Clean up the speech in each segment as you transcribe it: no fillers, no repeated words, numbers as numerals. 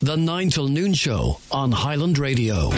The 9 till noon show on Highland Radio.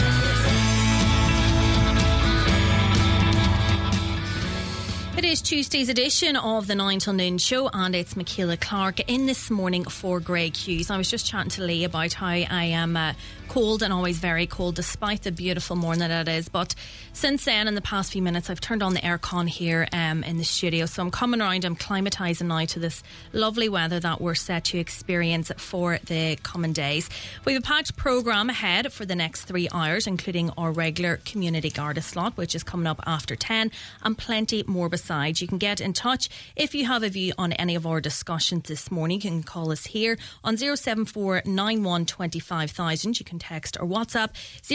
It is Tuesday's edition of the 9 till noon show, and it's Michaela Clark in this morning for Grey Cues. I was just chatting to Lee about how I am cold and always very cold despite the beautiful morning that it is, but since then, in the past few minutes, I've turned on the aircon here in the studio, so I'm coming around, I'm climatising now to this lovely weather that we're set to experience for the coming days. We have a packed programme ahead for the next 3 hours, including our regular Community Garda slot, which is coming up after 10, and plenty more besides. You can get in touch if you have a view on any of our discussions this morning. You can call us here on 074 91 25,000. You can text or WhatsApp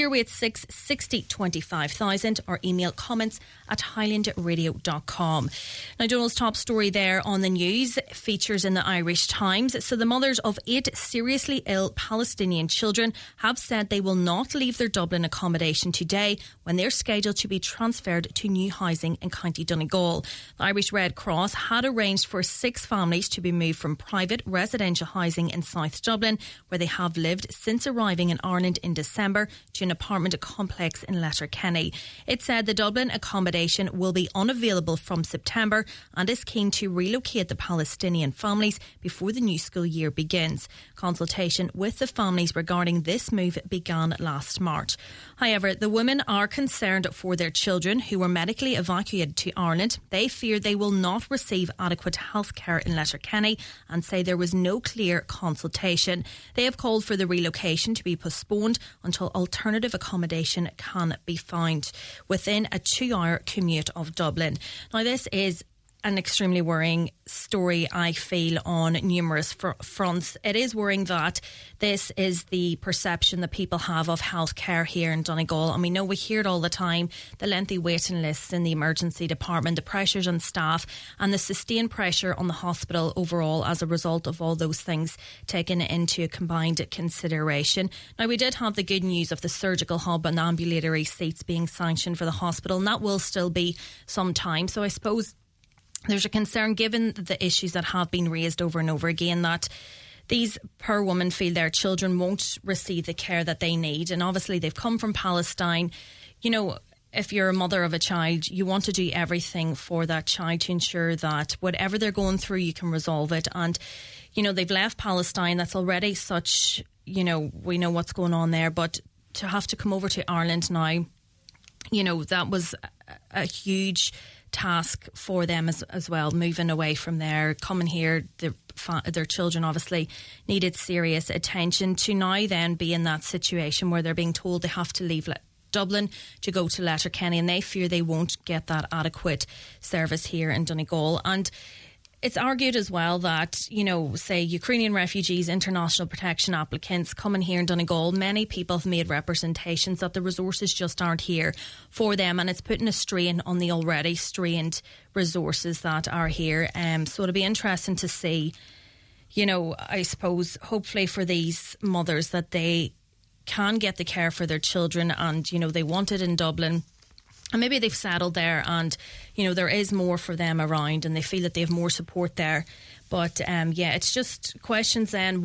086 60 25,000 or email comments at highlandradio.com. Now, Donald's top story there on the news features in the Irish Times. So the mothers of 8 seriously ill Palestinian children have said they will not leave their Dublin accommodation today when they're scheduled to be transferred to new housing in County Donegal. The Irish Red Cross had arranged for 6 families to be moved from private residential housing in South Dublin, where they have lived since arriving in Ireland in December, to an apartment complex in Letterkenny. It said the Dublin accommodation will be unavailable from September and is keen to relocate the Palestinian families before the new school year begins. Consultation with the families regarding this move began last March. However, the women are concerned for their children who were medically evacuated to Ireland. They fear they will not receive adequate health care in Letterkenny and say there was no clear consultation. They have called for the relocation to be postponed until alternative accommodation can be found within a 2-hour commute of Dublin. Now, this is an extremely worrying story, I feel, on numerous fronts. It is worrying that this is the perception that people have of healthcare here in Donegal, and we know, we hear it all the time, the lengthy waiting lists in the emergency department, the pressures on staff and the sustained pressure on the hospital overall as a result of all those things taken into a combined consideration. Now, we did have the good news of the surgical hub and ambulatory seats being sanctioned for the hospital, and that will still be some time. So I suppose there's a concern, given the issues that have been raised over and over again, that these poor women feel their children won't receive the care that they need. And obviously they've come from Palestine. You know, if you're a mother of a child, you want to do everything for that child to ensure that whatever they're going through, you can resolve it. And, you know, they've left Palestine. That's already such, you know, we know what's going on there. But to have to come over to Ireland now, you know, that was a huge task for them as well, moving away from there, coming here. Their children obviously needed serious attention, to now then be in that situation where they're being told they have to leave Dublin to go to Letterkenny, and they fear they won't get that adequate service here in Donegal. And it's argued as well that, you know, say Ukrainian refugees, international protection applicants coming here in Donegal, many people have made representations that the resources just aren't here for them, and it's putting a strain on the already strained resources that are here. So it'll be interesting to see, you know, I suppose, hopefully for these mothers, that they can get the care for their children, and, you know, they want it in Dublin. And maybe they've settled there and, you know, there is more for them around and they feel that they have more support there. But, yeah, it's just questions then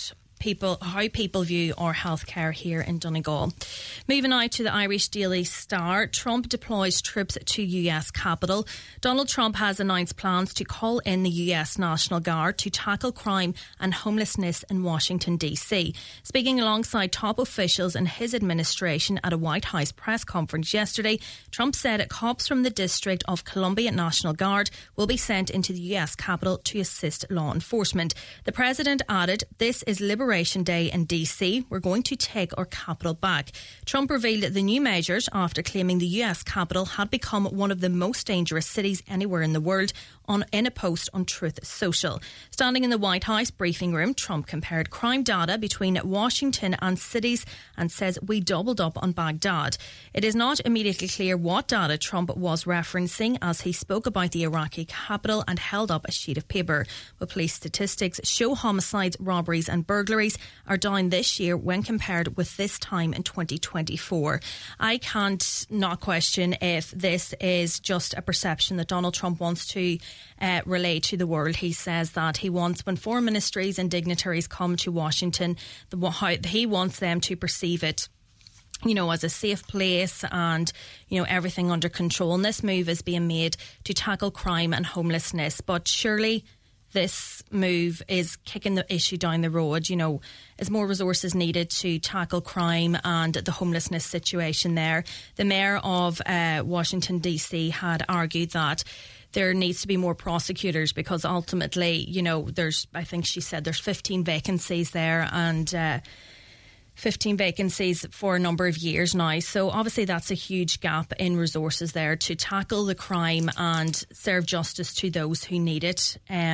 how people view our healthcare here in Donegal. Moving now to the Irish Daily Star. Trump deploys troops to US Capitol. Donald Trump has announced plans to call in the US National Guard to tackle crime and homelessness in Washington, D.C. Speaking alongside top officials in his administration at a White House press conference yesterday, Trump said cops from the District of Columbia National Guard will be sent into the US Capitol to assist law enforcement. The president added, "This is Liberation Day in DC. We're going to take our capital back." Trump revealed the new measures after claiming the US Capitol had become one of the most dangerous cities anywhere in the world in a post on Truth Social. Standing in the White House briefing room, Trump compared crime data between Washington and cities and says we doubled up on Baghdad. It is not immediately clear what data Trump was referencing as he spoke about the Iraqi capital and held up a sheet of paper. But police statistics show homicides, robberies and burglaries are down this year when compared with this time in 2024. I can't not question if this is just a perception that Donald Trump wants to relayed to the World. He says that he wants, when foreign ministries and dignitaries come to Washington, he wants them to perceive it, you know, as a safe place and, you know, everything under control. And this move is being made to tackle crime and homelessness. But surely this move is kicking the issue down the road. You know, is more resources needed to tackle crime and the homelessness situation there. The mayor of Washington, D.C. had argued that there needs to be more prosecutors because ultimately, you know, I think she said there's 15 vacancies there and 15 vacancies for a number of years now. So obviously that's a huge gap in resources there to tackle the crime and serve justice to those who need it.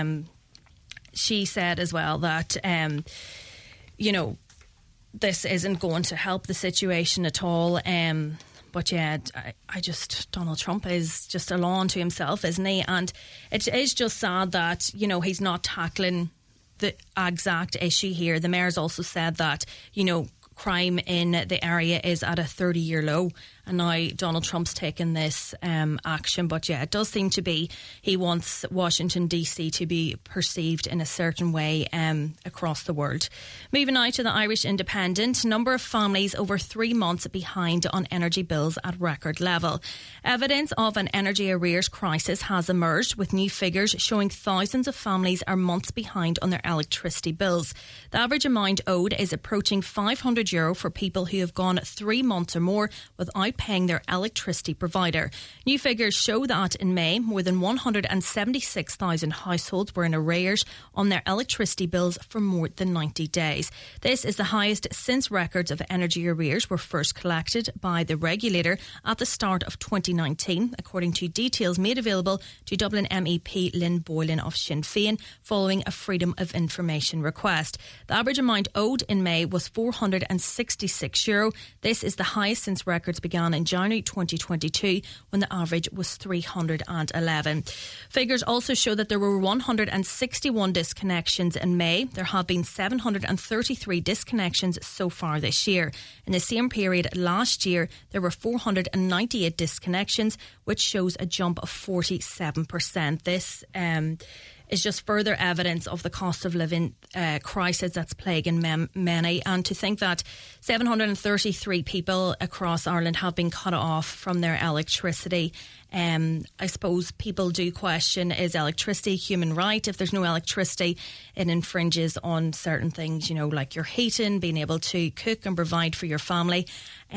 She said as well that, you know, this isn't going to help the situation at all. But yeah, Donald Trump is just a law unto himself, isn't he? And it is just sad that, you know, he's not tackling the exact issue here. The mayor's also said that, you know, crime in the area is at a 30-year low, and now Donald Trump's taken this action. But yeah, it does seem to be he wants Washington DC to be perceived in a certain way across the world. Moving now to the Irish Independent, number of families over 3 months behind on energy bills at record level. Evidence of an energy arrears crisis has emerged, with new figures showing thousands of families are months behind on their electricity bills. The average amount owed is approaching €500 for people who have gone 3 months or more without paying their electricity provider. New figures show that in May, more than 176,000 households were in arrears on their electricity bills for more than 90 days. This is the highest since records of energy arrears were first collected by the regulator at the start of 2019, according to details made available to Dublin MEP Lynn Boylan of Sinn Féin following a Freedom of Information request. The average amount owed in May was €466. This is the highest since records began in January 2022, when the average was 311. Figures also show that there were 161 disconnections in May. There have been 733 disconnections so far this year. In the same period last year, there were 498 disconnections, which shows a jump of 47%. This is just further evidence of the cost of living crisis that's plaguing many. And to think that 733 people across Ireland have been cut off from their electricity, I suppose people do question, is electricity a human right? If there's no electricity, it infringes on certain things, you know, like your heating, being able to cook and provide for your family.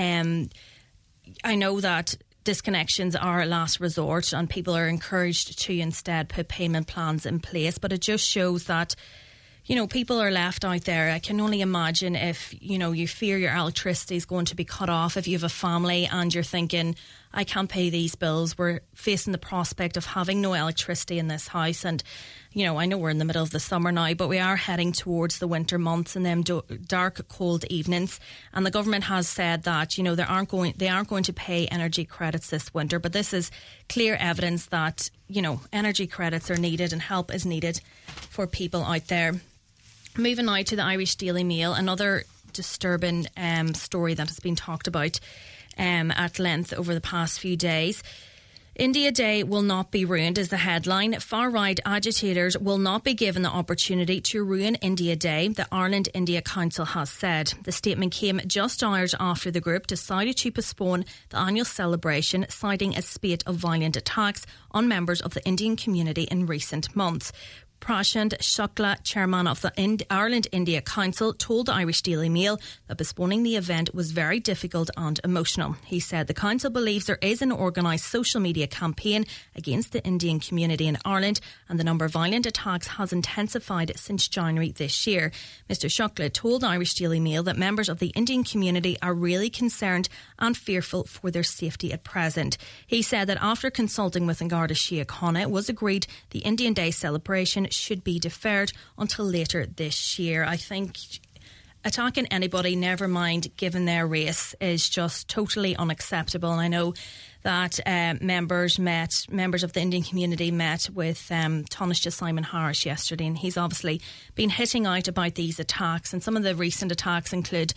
I know that disconnections are a last resort and people are encouraged to instead put payment plans in place, but it just shows that, you know, people are left out there. I can only imagine if, you know, you fear your electricity is going to be cut off, if you have a family and you're thinking, I can't pay these bills. We're facing the prospect of having no electricity in this house. And, you know, I know we're in the middle of the summer now, but we are heading towards the winter months and them dark, cold evenings. And the government has said that, you know, they aren't going to pay energy credits this winter. But this is clear evidence that, you know, energy credits are needed and help is needed for people out there. Moving now to the Irish Daily Mail, another disturbing story that has been talked about at length over the past few days. India Day will not be ruined is the headline. Far-right agitators will not be given the opportunity to ruin India Day, the Ireland India Council has said. The statement came just hours after the group decided to postpone the annual celebration, citing a spate of violent attacks on members of the Indian community in recent months. Prashant Shukla, chairman of the Ireland India Council, told the Irish Daily Mail that postponing the event was very difficult and emotional. He said the council believes there is an organised social media campaign against the Indian community in Ireland and the number of violent attacks has intensified since January this year. Mr Shukla told the Irish Daily Mail that members of the Indian community are really concerned and fearful for their safety at present. He said that after consulting with Garda Síochána, it was agreed the Indian Day celebration should be deferred until later this year. I think attacking anybody, never mind given their race, is just totally unacceptable. And I know that members of the Indian community met with Taoiseach Simon Harris yesterday, and he's obviously been hitting out about these attacks. And some of the recent attacks include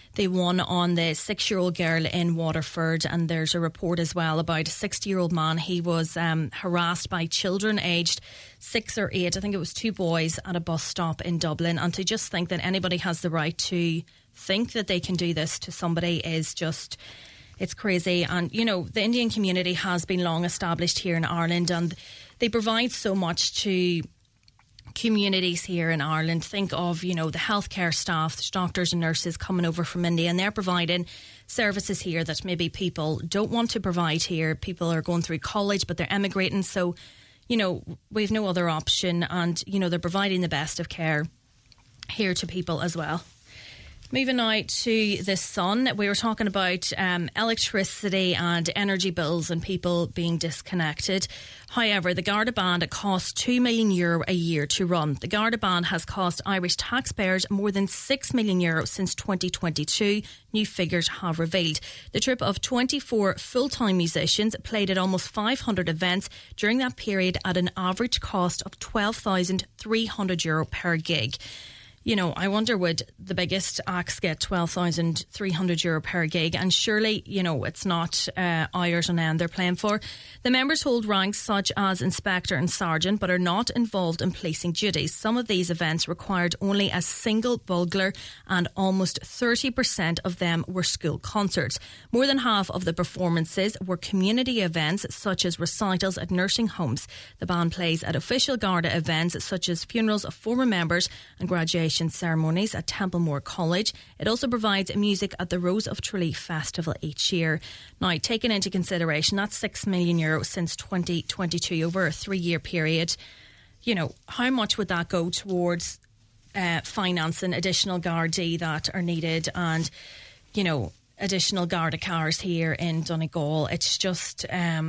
They won on the 6-year-old girl in Waterford, and there's a report as well about a 60-year-old man. He was harassed by children aged 6 or 8. I think it was 2 boys at a bus stop in Dublin. And to just think that anybody has the right to think that they can do this to somebody is just... It's crazy. And, you know, the Indian community has been long established here in Ireland, and they provide so much to communities here in Ireland. Think of, you know, the healthcare staff, doctors and nurses coming over from India, and they're providing services here that maybe people don't want to provide here. People are going through college, but they're emigrating. So, you know, we've no other option. And, you know, they're providing the best of care here to people as well. Moving now to the Sun, we were talking about electricity and energy bills and people being disconnected. However, the Garda Band costs €2 million a year to run. The Garda Band has cost Irish taxpayers more than €6 million since 2022, new figures have revealed. The troupe of 24 full-time musicians played at almost 500 events during that period at an average cost of €12,300 per gig. You know, I wonder, would the biggest acts get €12,300 per gig? And surely, you know, it's not Irish and End they're playing for. The members hold ranks such as Inspector and Sergeant, but are not involved in policing duties. Some of these events required only a single bugler, and almost 30% of them were school concerts. More than half of the performances were community events, such as recitals at nursing homes. The band plays at official Garda events, such as funerals of former members and graduation ceremonies at Templemore College. It also provides music at the Rose of Tralee Festival each year. Now, taken into consideration, that's €6 million since 2022 over a 3-year period. You know, how much would that go towards financing additional Gardaí that are needed, and, you know, additional Garda cars here in Donegal? It's just...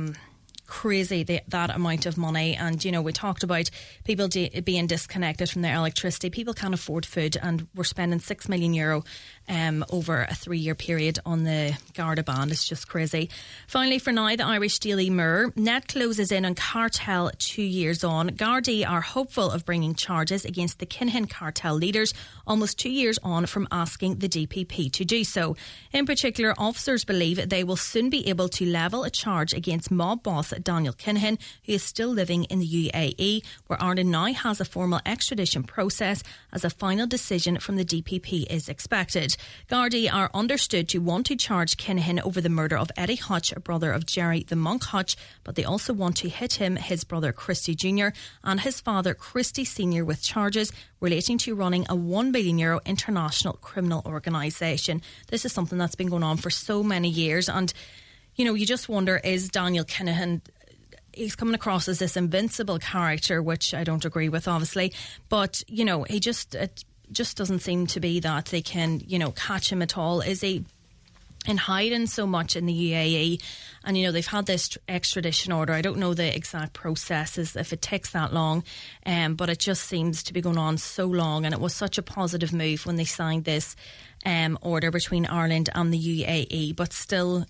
crazy, that amount of money. And, you know, we talked about people being disconnected from their electricity. People can't afford food, and we're spending €6 million over a 3-year period on the Garda Band. It's just crazy. Finally, for now, the Irish Daily Mirror. Net closes in on cartel 2 years on. Gardaí are hopeful of bringing charges against the Kinahan cartel leaders almost 2 years on from asking the DPP to do so. In particular, officers believe they will soon be able to level a charge against mob boss Daniel Kinahan, who is still living in the UAE, where Ireland now has a formal extradition process as a final decision from the DPP is expected. Gardaí are understood to want to charge Kinahan over the murder of Eddie Hutch, a brother of Jerry the Monk Hutch, but they also want to hit him, his brother Christy Jr. and his father Christy Sr. with charges relating to running a €1 billion international criminal organisation. This is something that's been going on for so many years, and you know, you just wonder, is Daniel Kinahan, he's coming across as this invincible character, which I don't agree with, obviously, but, you know, it just doesn't seem to be that they can, you know, catch him at all. Is he in hiding so much in the UAE? And, you know, they've had this extradition order. I don't know the exact processes, if it takes that long, but it just seems to be going on so long, and it was such a positive move when they signed this order between Ireland and the UAE, but still...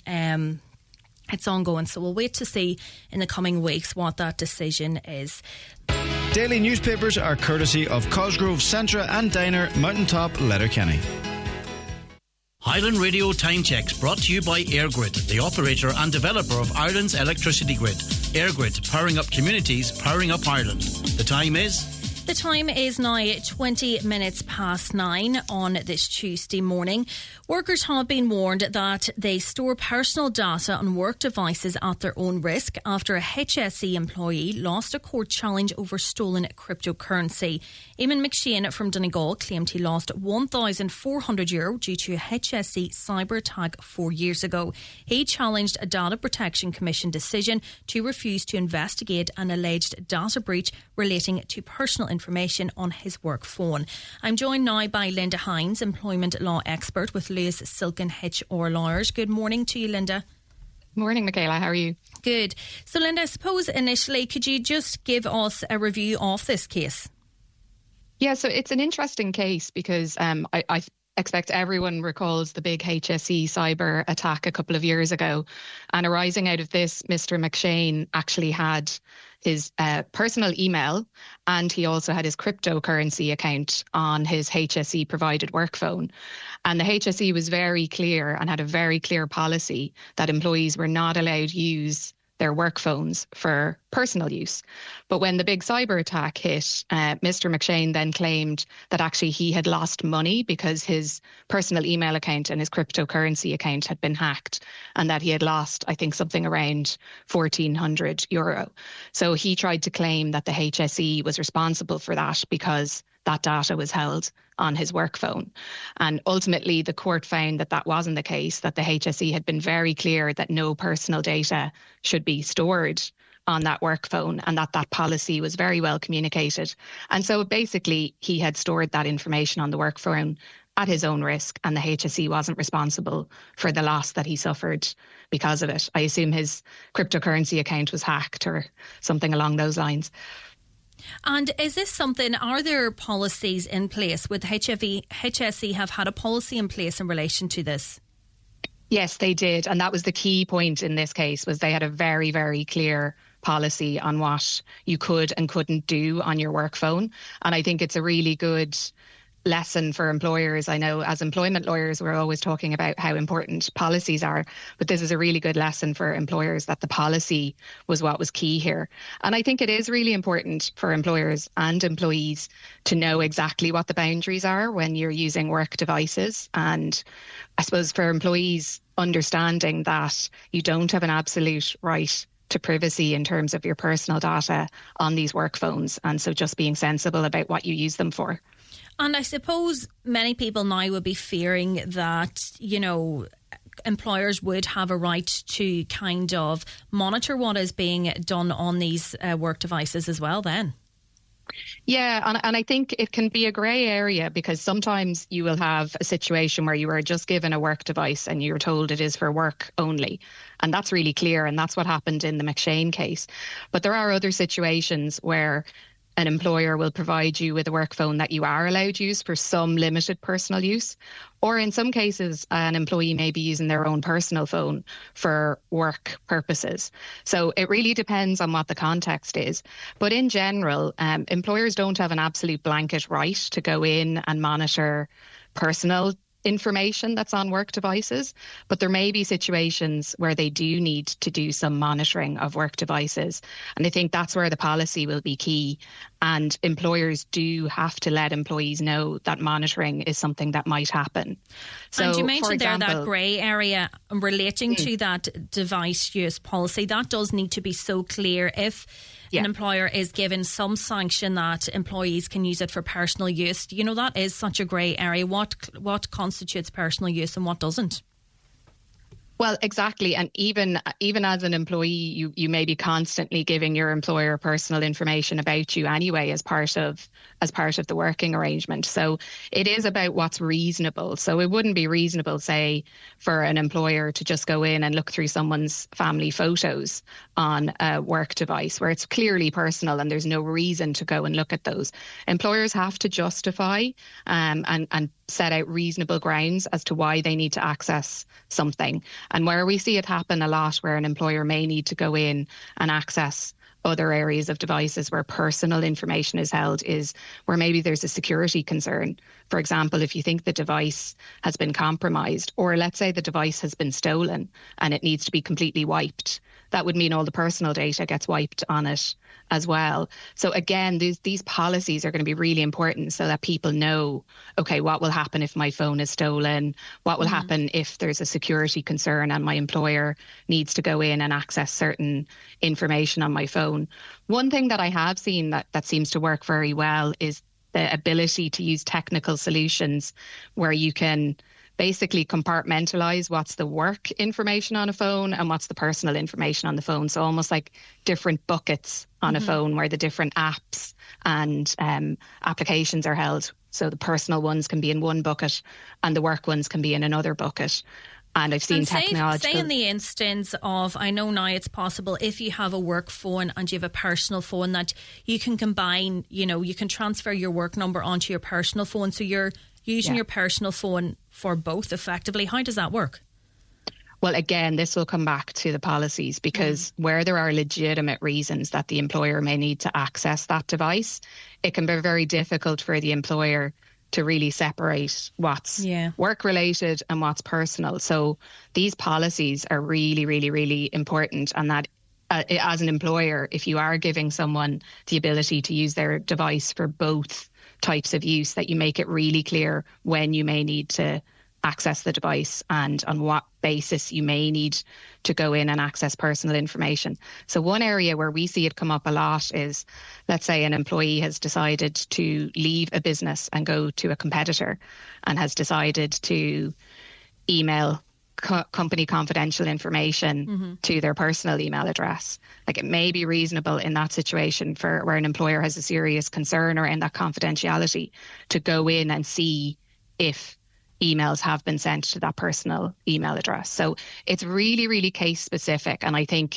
it's ongoing, so we'll wait to see in the coming weeks what that decision is. Daily newspapers are courtesy of Cosgrove, Centra and Diner, Mountaintop, Letterkenny. Highland Radio Time Checks brought to you by EirGrid, the operator and developer of Ireland's electricity grid. EirGrid, powering up communities, powering up Ireland. The time is... The time is now 20 minutes past 9 on this Tuesday morning. Workers have been warned that they store personal data on work devices at their own risk after a HSE employee lost a court challenge over stolen cryptocurrency. Eamon McShane from Donegal claimed he lost €1,400 due to a HSE cyber attack 4 years ago. He challenged a Data Protection Commission decision to refuse to investigate an alleged data breach relating to personal information on his work phone. I'm joined now by Linda Hines, employment law expert with Lewis Silken HR Lawyers. Good morning to you, Linda. Morning, Michaela. How are you? Good. So, Linda, I suppose initially, could you just give us a review of this case? Yeah, so it's an interesting case because I expect everyone recalls the big HSE cyber attack a couple of years ago. And arising out of this, Mr. McShane actually had his personal email, and he also had his cryptocurrency account on his HSE provided work phone. And the HSE was very clear and had a very clear policy that employees were not allowed to use their work phones for personal use. But when the big cyber attack hit, Mr. McShane then claimed that actually he had lost money because his personal email account and his cryptocurrency account had been hacked, and that he had lost, I think, something around €1,400. So he tried to claim that the HSE was responsible for that because that data was held on his work phone. And ultimately, the court found that that wasn't the case, that the HSE had been very clear that no personal data should be stored on that work phone, and that that policy was very well communicated. And so basically, he had stored that information on the work phone at his own risk, and the HSE wasn't responsible for the loss that he suffered because of it. I assume his cryptocurrency account was hacked or something along those lines. And is this something, are there policies in place? Would HSE have had a policy in place in relation to this? Yes, they did. And that was the key point in this case, was they had a very, very clear policy on what you could and couldn't do on your work phone. And I think it's a really good lesson for employers. I know as employment lawyers, we're always talking about how important policies are, but this is a really good lesson for employers that the policy was what was key here. And I think it is really important for employers and employees to know exactly what the boundaries are when you're using work devices. And I suppose for employees, understanding that you don't have an absolute right to privacy in terms of your personal data on these work phones. And so just being sensible about what you use them for. And I suppose many people now would be fearing that, you know, employers would have a right to kind of monitor what is being done on these work devices as well then. Yeah, and I think it can be a grey area, because sometimes you will have a situation where you are just given a work device and you're told it is for work only. And that's really clear, and that's what happened in the McShane case. But there are other situations where an employer will provide you with a work phone that you are allowed to use for some limited personal use. Or in some cases, an employee may be using their own personal phone for work purposes. So it really depends on what the context is. But in general, employers don't have an absolute blanket right to go in and monitor personal information that's on work devices, but there may be situations where they do need to do some monitoring of work devices. And I think that's where the policy will be key. And employers do have to let employees know that monitoring is something that might happen. So, and you mentioned for example, there that grey area relating to that device use policy. That does need to be so clear. If an employer is given some sanction that employees can use it for personal use, you know, that is such a grey area. What constitutes personal use and what doesn't? Well, exactly. And even as an employee, you may be constantly giving your employer personal information about you anyway as part of the working arrangement. So it is about what's reasonable. So it wouldn't be reasonable, say, for an employer to just go in and look through someone's family photos on a work device where it's clearly personal and there's no reason to go and look at those. Employers have to justify and set out reasonable grounds as to why they need to access something. And where we see it happen a lot, where an employer may need to go in and access other areas of devices where personal information is held, is where maybe there's a security concern. For example, if you think the device has been compromised, or let's say the device has been stolen and it needs to be completely wiped, that would mean all the personal data gets wiped on it as well. So again, these policies are going to be really important so that people know, okay, what will happen if my phone is stolen? What will happen if there's a security concern and my employer needs to go in and access certain information on my phone? One thing that I have seen that seems to work very well is the ability to use technical solutions where you can basically compartmentalize what's the work information on a phone and what's the personal information on the phone. So almost like different buckets on a phone where the different apps and applications are held. So the personal ones can be in one bucket and the work ones can be in another bucket. And I've seen technology. Say in the instance of, I know now it's possible if you have a work phone and you have a personal phone that you can combine, you know, you can transfer your work number onto your personal phone. So you're using your personal phone for both effectively. How does that work? Well, again, this will come back to the policies, because where there are legitimate reasons that the employer may need to access that device, it can be very difficult for the employer to really separate what's work-related and what's personal. So these policies are really, really, really important, and that as an employer, if you are giving someone the ability to use their device for both types of use, that you make it really clear when you may need to access the device and on what basis you may need to go in and access personal information. So one area where we see it come up a lot is, let's say an employee has decided to leave a business and go to a competitor and has decided to email company confidential information to their personal email address. Like, it may be reasonable in that situation for where an employer has a serious concern around that confidentiality to go in and see if emails have been sent to that personal email address. So it's really, really case specific. And I think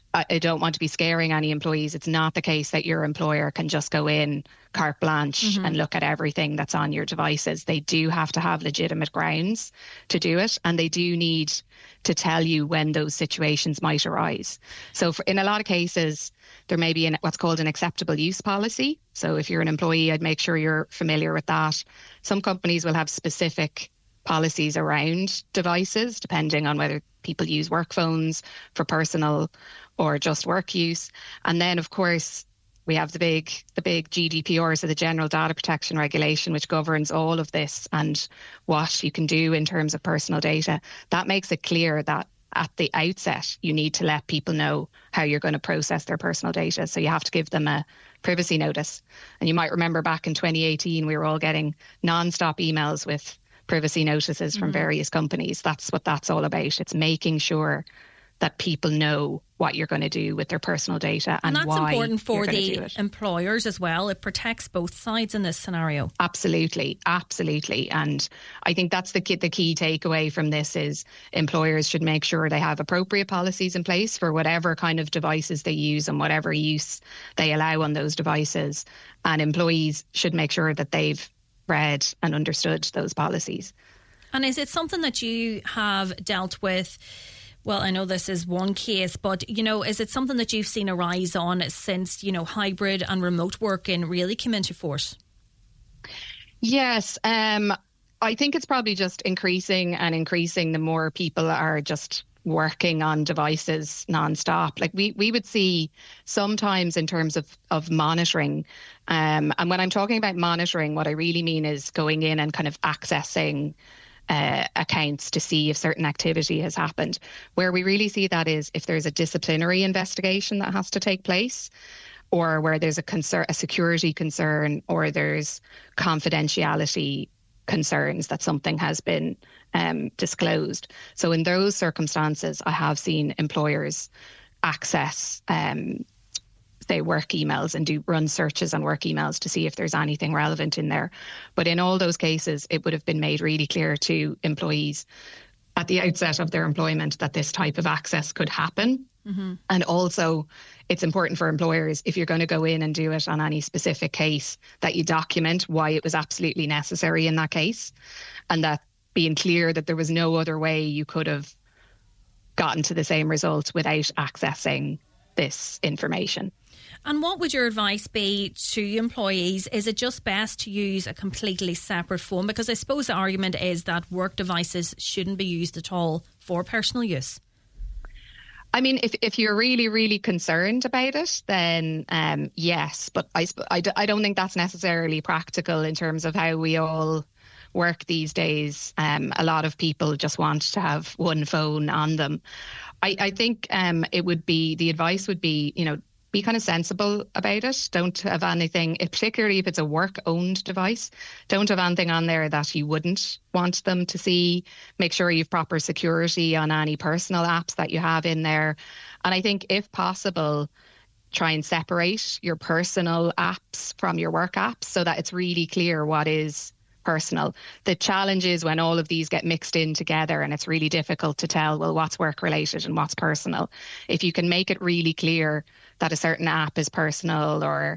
I don't want to be scaring any employees. It's not the case that your employer can just go in carte blanche and look at everything that's on your devices. They do have to have legitimate grounds to do it, and they do need to tell you when those situations might arise. So in a lot of cases, there may be what's called an acceptable use policy. So if you're an employee, I'd make sure you're familiar with that. Some companies will have specific policies around devices, depending on whether people use work phones for personal or just work use. And then, of course, we have the big GDPR, so the General Data Protection Regulation, which governs all of this and what you can do in terms of personal data. That makes it clear that at the outset, you need to let people know how you're going to process their personal data. So you have to give them a privacy notice. And you might remember back in 2018, we were all getting non-stop emails with privacy notices from various companies. That's what that's all about. It's making sure that people know what you're going to do with their personal data and that's why important for the employers as well. It protects both sides in this scenario. Absolutely. And I think that's the key takeaway from this is employers should make sure they have appropriate policies in place for whatever kind of devices they use and whatever use they allow on those devices. And employees should make sure that they've read and understood those policies. And is it something that you have dealt with? Well, I know this is one case, but, is it something that you've seen a rise on since, hybrid and remote working really came into force? Yes. I think it's probably just increasing the more people are just working on devices nonstop. Like we would see sometimes in terms of monitoring. And when I'm talking about monitoring, what I really mean is going in and kind of accessing accounts to see if certain activity has happened. Where we really see that is if there's a disciplinary investigation that has to take place, or where there's a security concern, or there's confidentiality concerns that something has been disclosed. So in those circumstances, I have seen employers access say work emails and run searches on work emails to see if there's anything relevant in there. But in all those cases, it would have been made really clear to employees at the outset of their employment that this type of access could happen. And also, it's important for employers, if you're going to go in and do it on any specific case, that you document why it was absolutely necessary in that case, and that being clear that there was no other way you could have gotten to the same result without accessing this information. And what would your advice be to employees? Is it just best to use a completely separate phone? Because I suppose the argument is that work devices shouldn't be used at all for personal use. I mean, if you're really, really concerned about it, then yes. But I don't think that's necessarily practical in terms of how we all work these days. A lot of people just want to have one phone on them. I think the advice would be, be kind of sensible about it. Don't have anything, particularly if it's a work-owned device, don't have anything on there that you wouldn't want them to see. Make sure you've proper security on any personal apps that you have in there. And I think if possible, try and separate your personal apps from your work apps so that it's really clear what is personal. The challenge is when all of these get mixed in together and it's really difficult to tell, well, what's work related and what's personal. If you can make it really clear that a certain app is personal or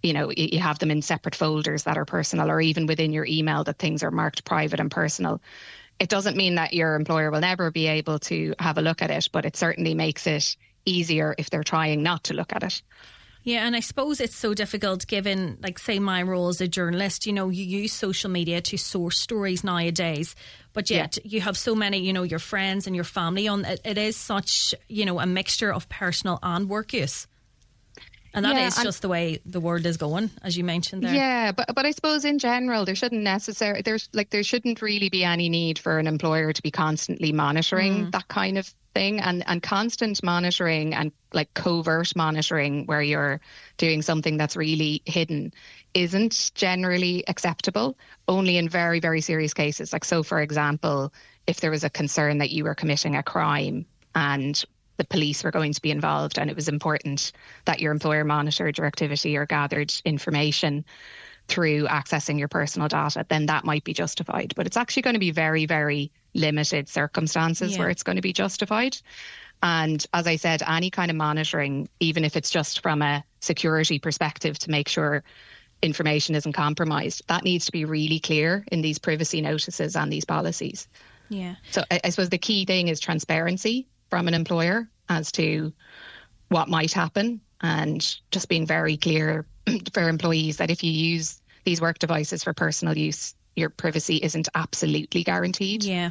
you have them in separate folders that are personal, or even within your email that things are marked private and personal. It doesn't mean that your employer will never be able to have a look at it, but it certainly makes it easier if they're trying not to look at it. Yeah, and I suppose it's so difficult given, like, say, my role as a journalist. You use social media to source stories nowadays, but yet you have so many, your friends and your family on. It is such, a mixture of personal and work use. And that is just the way the world is going, as you mentioned there. Yeah, but I suppose in general, there shouldn't really be any need for an employer to be constantly monitoring that kind of thing, and constant monitoring and like covert monitoring where you're doing something that's really hidden isn't generally acceptable, only in very, very serious cases. Like, so for example, if there was a concern that you were committing a crime and the police were going to be involved and it was important that your employer monitored your activity or gathered information through accessing your personal data, then that might be justified. But it's actually going to be very, very limited circumstances where it's going to be justified. And as I said, any kind of monitoring, even if it's just from a security perspective to make sure information isn't compromised, that needs to be really clear in these privacy notices and these policies. Yeah. So I suppose the key thing is transparency from an employer as to what might happen, and just being very clear for employees that if you use these work devices for personal use, your privacy isn't absolutely guaranteed. Yeah.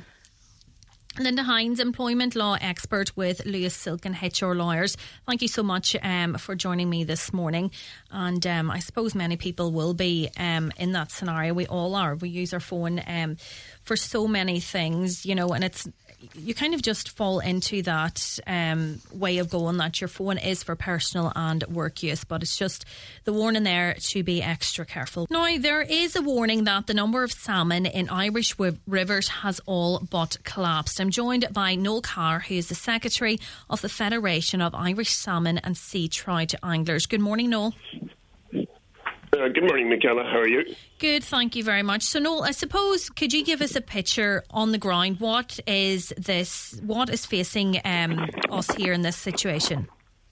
Linda Hines, employment law expert with Lewis Silken HR Lawyers. Thank you so much for joining me this morning. And I suppose many people will be in that scenario. We all are. We use our phone for so many things, and it's you kind of just fall into that way of going that your phone is for personal and work use, but it's just the warning there to be extra careful. Now, there is a warning that the number of salmon in Irish rivers has all but collapsed. I'm joined by Noel Carr, who is the Secretary of the Federation of Irish Salmon and Sea Trout Anglers. Good morning, Noel. Good morning, Michaela. How are you? Good, thank you very much. So, Noel, I suppose, could you give us a picture on the ground? What is facing us here in this situation?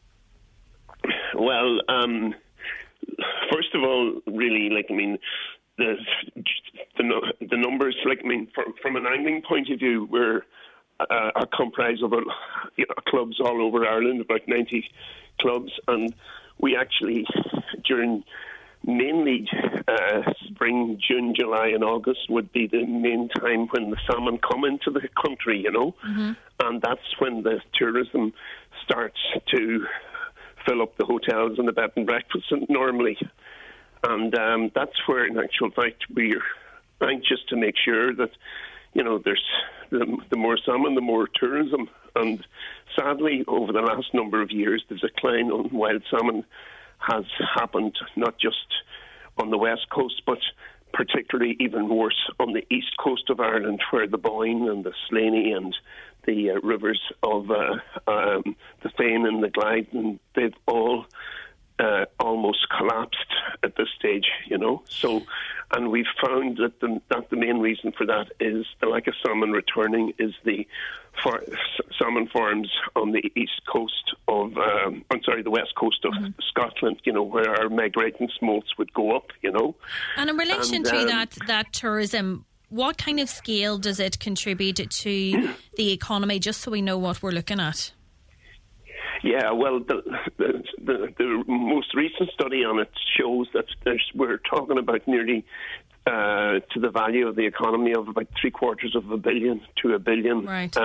Well, first of all, really, the numbers, from an angling point of view, we're comprised of clubs all over Ireland, about 90 clubs, and we actually, during mainly spring, June, July and August would be the main time when the salmon come into the country, and that's when the tourism starts to fill up the hotels and the bed and breakfasts normally. And that's where, in actual fact, we're anxious to make sure that, there's the more salmon, the more tourism. And sadly, over the last number of years, the decline on wild salmon has happened not just on the west coast, but particularly even worse on the east coast of Ireland, where the Boyne and the Slaney and the rivers of the Fane and the Glyde, and they've all almost collapsed at this stage, So, and we've found that the main reason for that is the lack of salmon returning is the salmon farms on the east coast of, the west coast of Scotland, where our migrating smolts would go up, And in relation to that tourism, what kind of scale does it contribute to the economy, just so we know what we're looking at? Yeah, well, the most recent study on it shows that we're talking about nearly to the value of the economy of about $750 million to $1 billion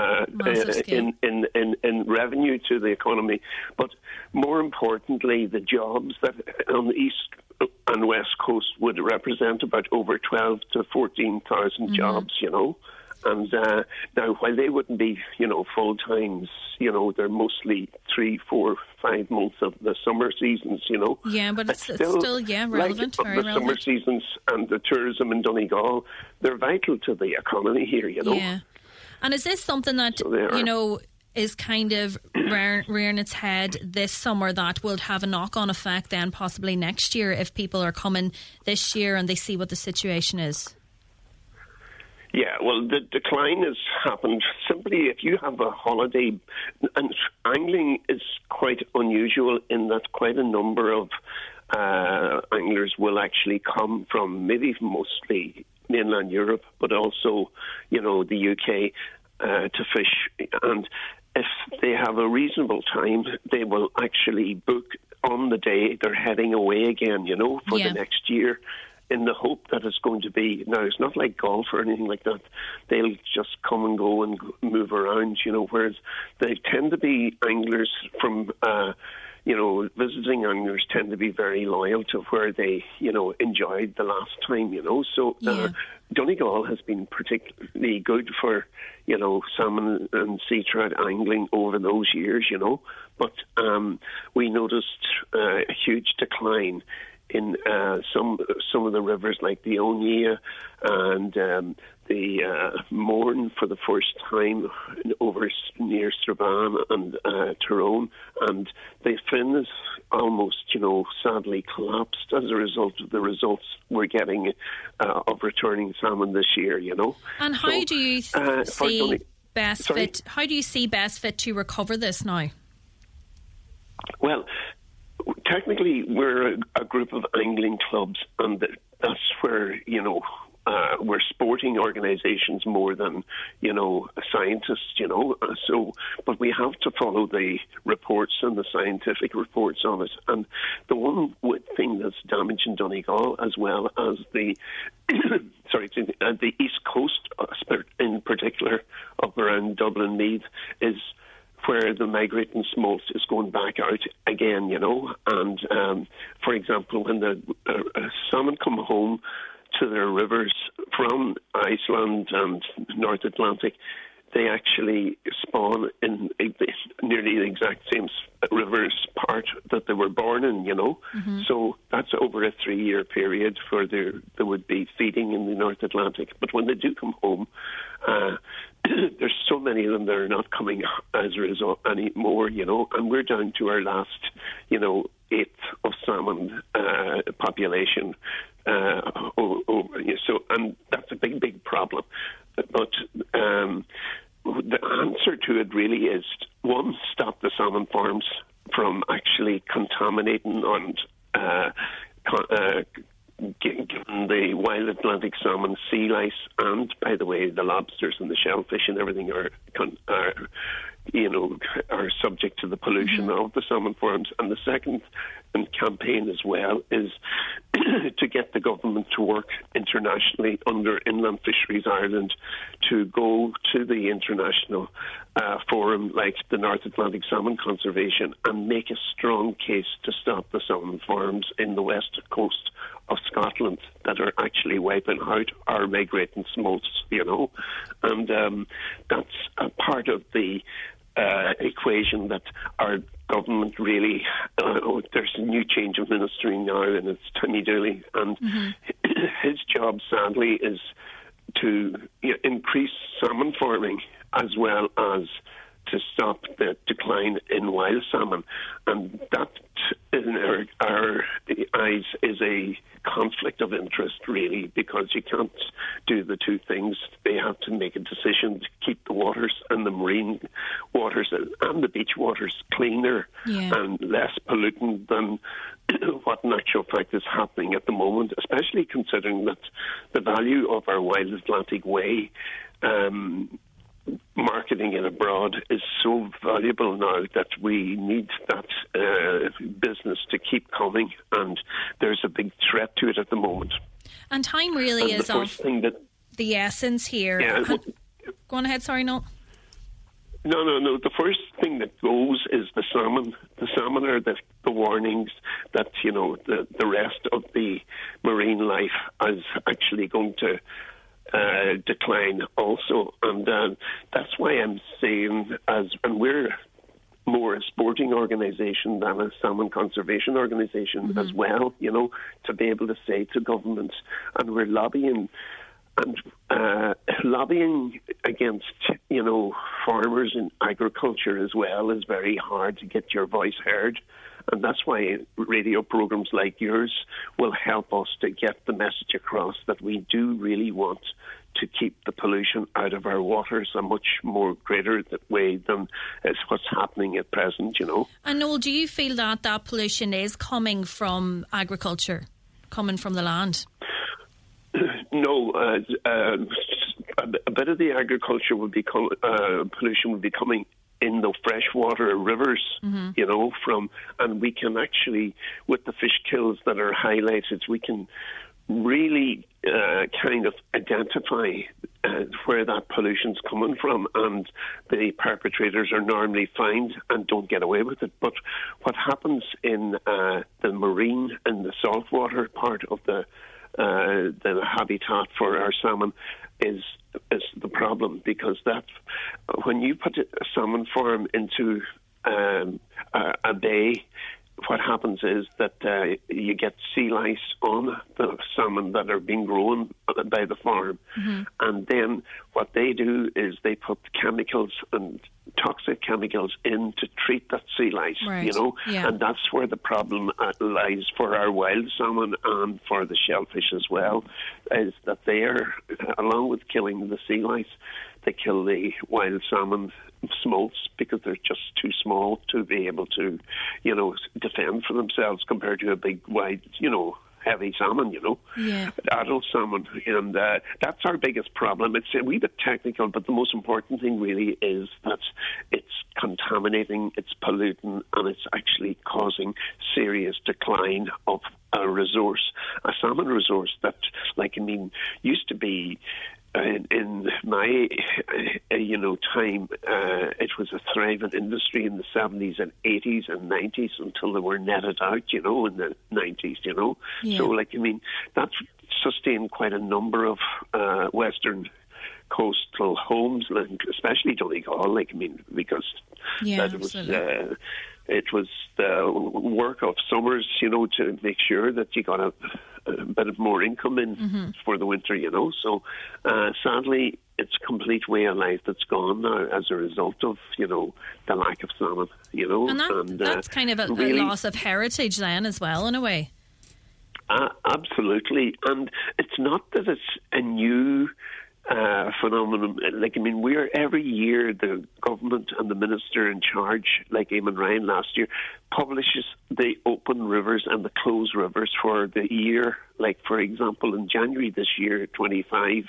in revenue to the economy. But more importantly, the jobs that on the east and west coast would represent about over 12,000 to 14,000 jobs, And now, while they wouldn't be, full times, they're mostly 3, 4, 5 months of the summer seasons, Yeah, but it's still relevant, very relevant. The summer seasons and the tourism in Donegal, they're vital to the economy here, Yeah. And is this something that, is kind of rearing its head this summer that will have a knock-on effect then possibly next year if people are coming this year and they see what the situation is? Yeah, well, the decline has happened simply if you have a holiday, and angling is quite unusual in that quite a number of anglers will actually come from maybe mostly mainland Europe, but also, the UK to fish. And if they have a reasonable time, they will actually book on the day they're heading away again, for the next year, in the hope that it's going to be... Now, it's not like golf or anything like that. They'll just come and go and move around, whereas they tend to be anglers from... visiting anglers tend to be very loyal to where they, enjoyed the last time, So Donegal has been particularly good for, salmon and sea trout angling over those years, But we noticed a huge decline in some of the rivers like the Onia and the Mourne for the first time over near Strabane and Tyrone, and the Finn has almost, sadly collapsed as a result of the results we're getting of returning salmon this year, And how do you see best fit? How do you see best fit to recover this now? Well, technically, we're a group of angling clubs, and that's where, we're sporting organisations more than, scientists, So, but we have to follow the reports and the scientific reports on it. And the one thing that's damaging Donegal, as well as the, the East Coast in particular, up around Dublin Meath, is where the migrating smolt is going back out again, And, for example, when the salmon come home to their rivers from Iceland and North Atlantic, they actually spawn in nearly the exact same rivers part that they were born in, So that's over a 3-year period where they would be feeding in the North Atlantic. But when they do come home, there's so many of them that are not coming as a result anymore, and we're down to our last, eighth of salmon population. So, and that's a big problem. But the answer to it really is, one, stop the salmon farms from actually contaminating and given the wild Atlantic salmon sea lice, and by the way, the lobsters and the shellfish and everything are subject to the pollution of the salmon farms. And the second campaign as well is to get the government to work internationally under Inland Fisheries Ireland to go to the international forum like the North Atlantic Salmon Conservation and make a strong case to stop the salmon farms in the west coast of Scotland that are actually wiping out our migrating smolts, and that's a part of the equation that our government really, there's a new change of ministry now, and it's Timmy Dooley, and his job, sadly, is to increase salmon farming as well as to stop the decline in wild salmon. And that, in our eyes, is a conflict of interest, really, because you can't do the two things. They have to make a decision to keep the waters and the marine waters and the beach waters cleaner and less pollutant than what in actual fact is happening at the moment, especially considering that the value of our wild Atlantic way marketing it abroad is so valuable now that we need that business to keep coming, and there's a big threat to it at the moment. And time really is of the essence here. Yeah, go on ahead, sorry, no. No. The first thing that goes is the salmon. The salmon are the warnings that, the rest of the marine life is actually going to decline also, and that's why I'm saying, and we're more a sporting organisation than a salmon conservation organisation as well, to be able to say to governments, and we're lobbying against, farmers in agriculture as well is very hard to get your voice heard. And that's why radio programs like yours will help us to get the message across that we do really want to keep the pollution out of our waters a much more greater way than is what's happening at present, you know. And Noel, do you feel that that pollution is coming from agriculture, coming from the land? No, a bit of the agriculture would be pollution would be coming in the freshwater rivers, you know, and we can actually, with the fish kills that are highlighted, we can really kind of identify where that pollution's coming from, and the perpetrators are normally fined and don't get away with it. But what happens in the marine and the saltwater part of the habitat for our salmon is the problem, because that when you put a salmon farm into a bay, what happens is that you get sea lice on the salmon that are being grown by the farm. And then what they do is they put chemicals and toxic chemicals in to treat that sea lice, you know. And that's where the problem lies for our wild salmon and for the shellfish as well, is that they are, along with killing the sea lice, they kill the wild salmon smolts because they're just too small to be able to, you know, defend for themselves compared to a big, wide, you know, heavy salmon, you know, adult salmon. And that's our biggest problem. It's a wee bit technical, but the most important thing really is that it's contaminating, it's polluting, and it's actually causing serious decline of a resource, a salmon resource that, like, I mean, used to be in my, you know, time, it was a thriving industry in the 70s and 80s and 90s until they were netted out, you know, in the 90s, you know. So, like, I mean, that's sustained quite a number of western coastal homes, especially Donegal, like, I mean, because it was the work of summers, you know, to make sure that you got a bit of more income in for the winter, you know. So sadly, it's a complete way of life that's gone now as a result of, you know, the lack of salmon, you know. And that's kind of a loss of heritage then as well, in a way. Absolutely. And it's not that it's a new phenomenon. Like, I mean, we're every year, the government and the minister in charge, like Eamon Ryan last year, publishes the open rivers and the closed rivers for the year. Like, for example, in January this year, 25,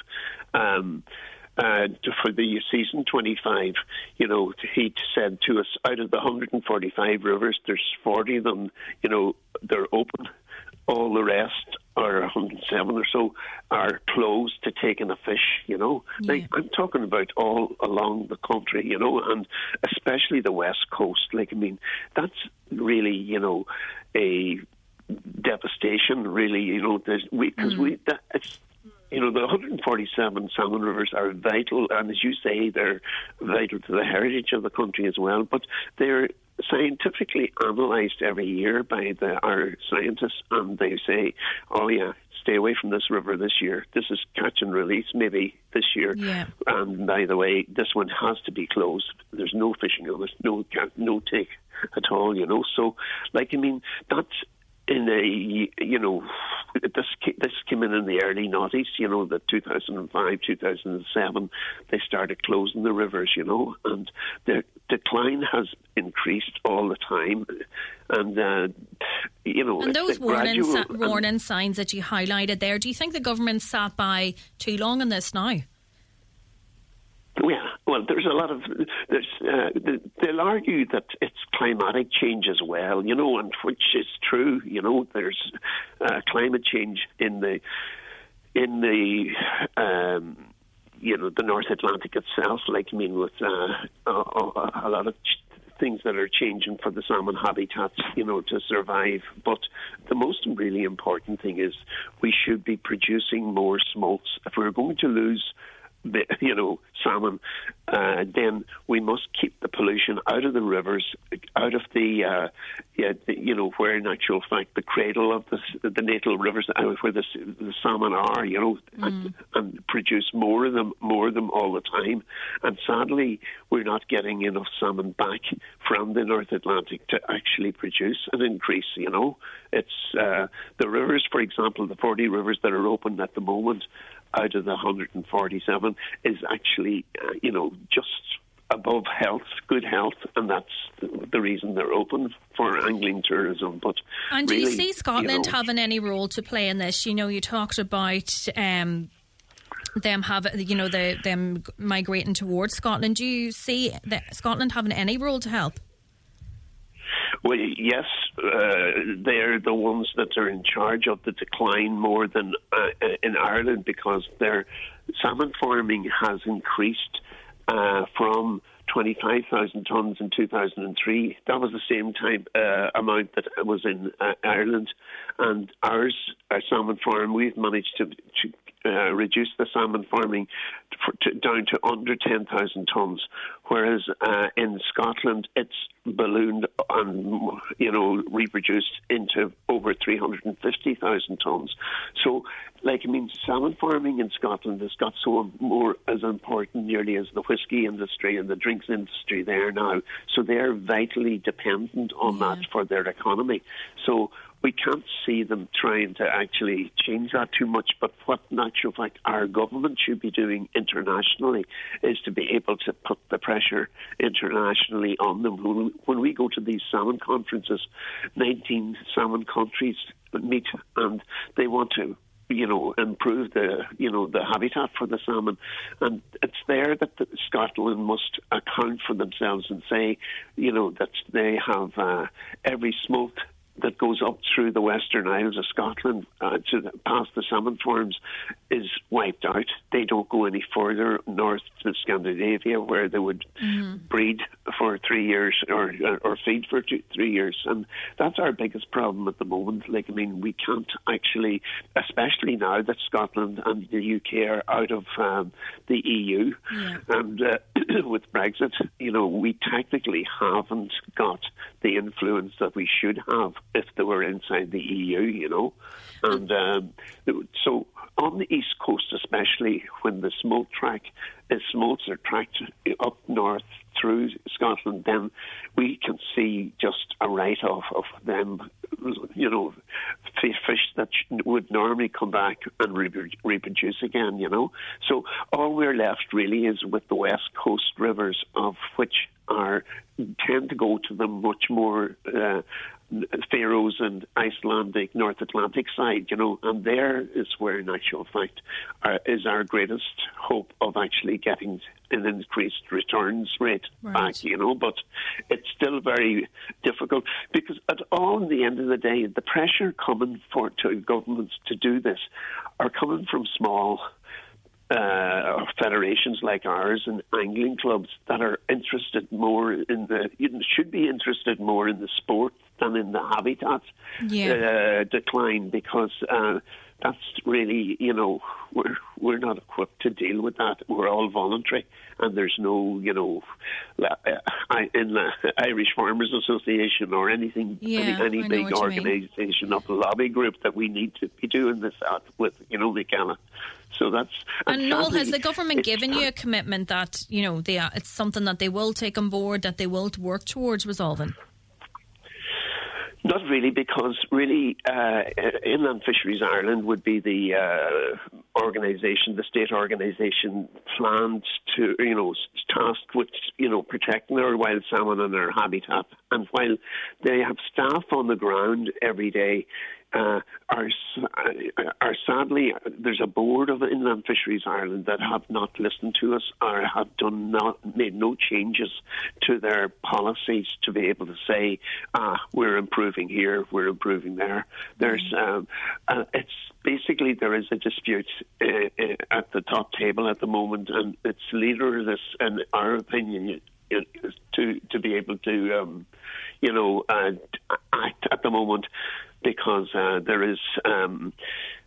for the season 25, you know, he said to us, out of the 145 rivers, there's 40 of them, you know, they're open. All the rest, or 107 or so, are closed to taking a fish, you know. Like, I'm talking about all along the country, you know, and especially the West Coast. Like, I mean, that's really, you know, a devastation, really, you know, because it's, you know, the 147 salmon rivers are vital, and as you say, they're vital to the heritage of the country as well, but they're scientifically analysed every year by our scientists, and they say, oh yeah, stay away from this river this year. This is catch and release maybe this year. And by the way, this one has to be closed. There's no fishing on it, no take at all, you know. So, like, I mean, that's in a, you know, this came in the early noughties, you know, the 2005, 2007, they started closing the rivers, you know, and the decline has increased all the time. And, you know... And those warning signs that you highlighted there, do you think the government sat by too long on this now? Yeah, well, there's a lot of... they'll argue that it's climatic change as well, you know, and which is true, you know. There's climate change in the you know, the North Atlantic itself, like, I mean, with a lot of things that are changing for the salmon habitats, you know, to survive. But the most really important thing is we should be producing more smolts. If we're going to lose salmon, then we must keep the pollution out of the rivers, out of where in actual fact the cradle of the natal rivers, where the salmon are, and produce more of them all the time. And sadly, we're not getting enough salmon back from the North Atlantic to actually produce an increase. It's the rivers, for example, the 40 rivers that are open at the moment out of the 147 is actually, just above good health, and that's the reason they're open for angling tourism. But and do really, you see Scotland having any role to play in this? You talked about them them migrating towards Scotland. Do you see Scotland having any role to help? Well, yes, they're the ones that are in charge of the decline more than in Ireland, because their salmon farming has increased from 25,000 tonnes in 2003. That was the same amount that was in Ireland. And our salmon farm, we've managed to reduce the salmon farming down to under 10,000 tonnes, whereas in Scotland it's ballooned and reproduced into over 350,000 tonnes. So, salmon farming in Scotland has got so more as important nearly as the whisky industry and the drinks industry there now. So they're vitally dependent on that for their economy. So we can't see them trying to actually change that too much, but what in actual fact our government should be doing internationally is to be able to put the pressure internationally on them. When we go to these salmon conferences, 19 salmon countries meet and they want to improve the habitat for the salmon, and it's there that Scotland must account for themselves and say, that they have every smolt that goes up through the Western Isles of Scotland past the salmon farms is wiped out. They don't go any further north to Scandinavia, where they would breed for 3 years or feed for 3 years. And that's our biggest problem at the moment. We can't actually, especially now that Scotland and the UK are out of the EU, and with Brexit, we technically haven't got the influence that we should have if they were inside the EU, And so on the East Coast, especially when the smolts are tracked up north through Scotland, then we can see just a write-off of them, fish that would normally come back and reproduce again, So all we're left really is with the West Coast rivers, of which tend to go to the much more Faroes and Icelandic North Atlantic side, and there is where, in actual fact, is our greatest hope of actually getting an increased returns rate back, but it's still very difficult, because at the end of the day, the pressure coming to governments to do this are coming from small federations like ours and angling clubs that are interested more should be interested more in the sport than in the habitat decline, because that's really, we're not equipped to deal with that. We're all voluntary, and there's no, in the Irish Farmers Association or anything, any big organisation of the lobby group that we need to be doing this with, Michaela. So that's... And Noel, has the government given you a commitment that, it's something that they will take on board, that they will work towards resolving? Not really, because really Inland Fisheries Ireland would be the the state organisation planned to, tasked with, protecting our wild salmon and our habitat. And while they have staff on the ground every day, sadly, there's a board of Inland Fisheries Ireland that have not listened to us or have made no changes to their policies to be able to say, we're improving here, we're improving there. There's it's basically there is a dispute at the top table at the moment, and it's leaderless, in our opinion, to be able to act at the moment, because there is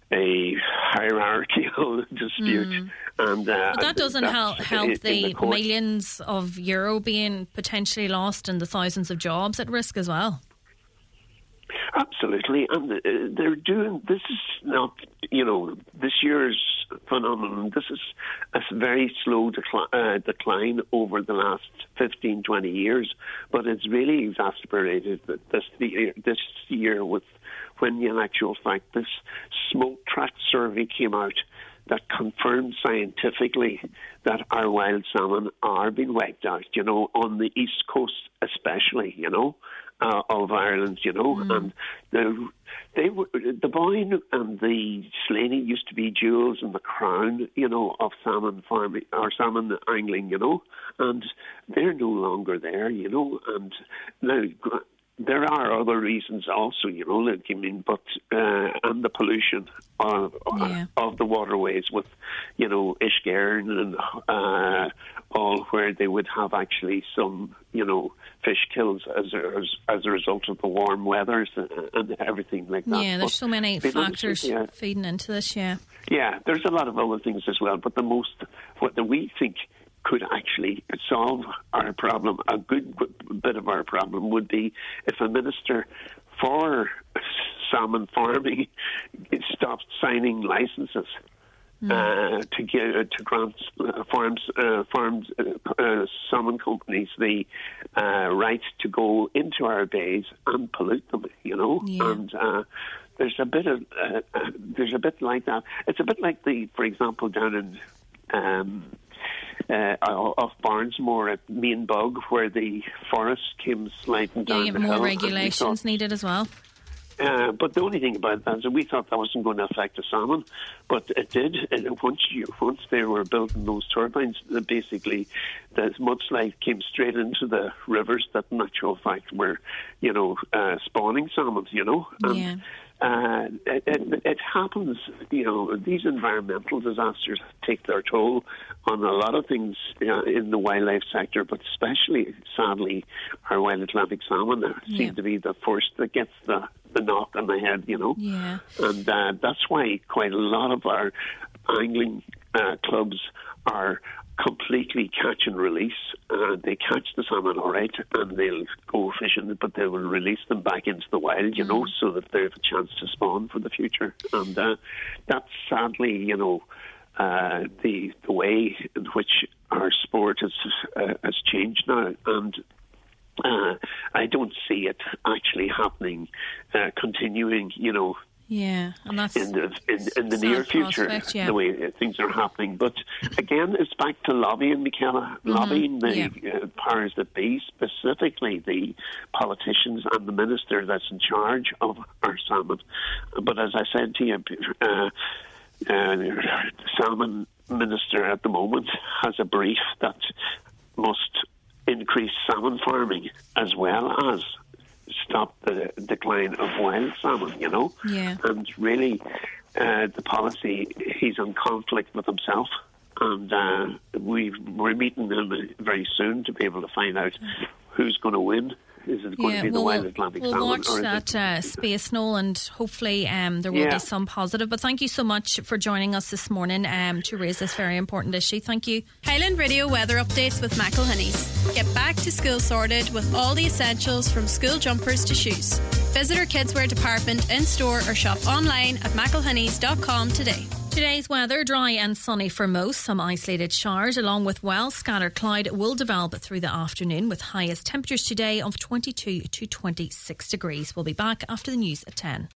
a hierarchical dispute. And but that doesn't help the millions of euro being potentially lost and the thousands of jobs at risk as well. Absolutely, and they're doing. This is not, this year's phenomenon. This is a very slow decline over the last 15, 20 years, but it's really exacerbated this year with when, in actual fact, this smoke track survey came out that confirmed scientifically that our wild salmon are being wiped out, on the east coast especially, of Ireland, and the Boyne and the Slaney used to be jewels in the crown, of salmon farming or salmon angling, and they're no longer there, and now there are other reasons also, but and the pollution of the waterways with, Ishgern and all, where they would have actually some, fish kills as a result of the warm weathers and everything like that. Yeah, there's so many factors feeding into this. Yeah, there's a lot of other things as well, but what we think could actually solve our problem, a good bit of our problem, would be if a minister for salmon farming stopped signing licenses to grant salmon companies the right to go into our bays and pollute them, and there's a bit like that. It's a bit like for example, down in off Barnesmore at Mean Bug, where the forest came sliding down the hill. More regulations needed as well. But the only thing about that is that we thought that wasn't going to affect the salmon, but it did. Once they were building those turbines, basically the mudslide came straight into the rivers that in actual fact were, spawning salmon, and, it happens, these environmental disasters take their toll on a lot of things in the wildlife sector, but especially, sadly, our wild Atlantic salmon seem to be the first that gets the knock on the head, and that's why quite a lot of our angling clubs are completely catch and release. They catch the salmon all right, and they'll go fishing, but they will release them back into the wild, so that they have a chance to spawn for the future. And that's sadly, the way in which our sport has changed now, and I don't see it actually happening, continuing, and that's in the near future, the way things are happening. But again, it's back to lobbying, Michaela, lobbying the powers that be, specifically the politicians and the minister that's in charge of our salmon. But as I said to you, the salmon minister at the moment has a brief that must increase salmon farming as well as stop the decline of wild salmon, and really the policy, he's in conflict with himself, and we're meeting him very soon to be able to find out who's going to win. Is it going to be the wild Atlantic salmon? We'll watch that space, Noel, and hopefully there will be some positive. But thank you so much for joining us this morning to raise this very important issue. Thank you. Highland Radio weather updates with McElhinney's. Get back to school sorted with all the essentials from school jumpers to shoes. Visit our kidswear department in store or shop online at mcelhinneys.com today. Today's weather, dry and sunny for most. Some isolated showers along with scattered cloud will develop through the afternoon with highest temperatures today of 22 to 26 degrees. We'll be back after the news at 10.